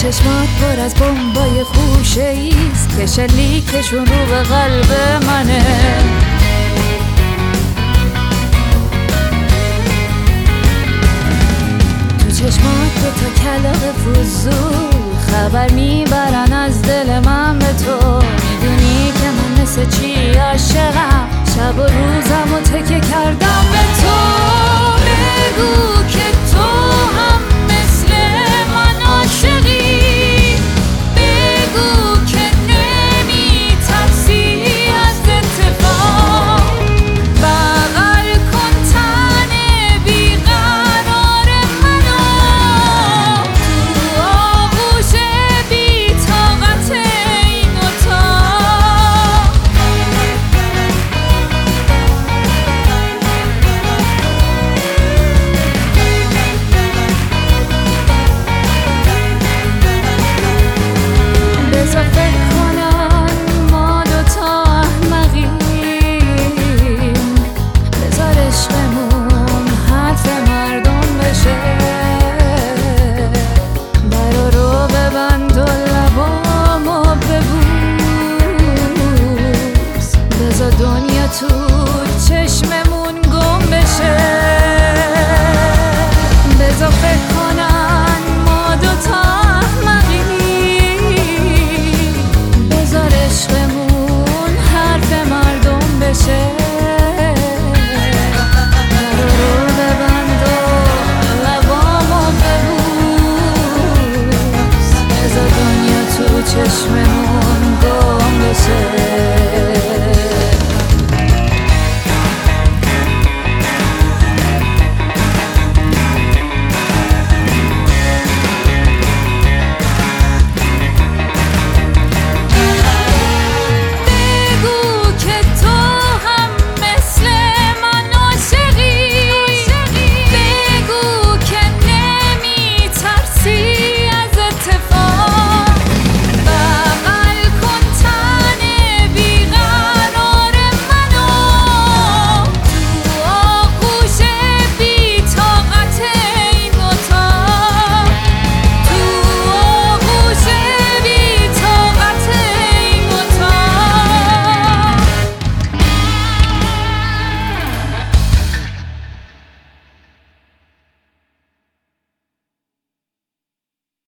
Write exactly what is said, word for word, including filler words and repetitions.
چشمات پر از بمبای خوشه ایست که شلیکشون رو به قلب منه. تو چشمات دو تا کلاغ فضول خبر میبرن از دل من به تو. میدونی که من مثل چی عاشقم، شب و روزم و تکه کردم به تو.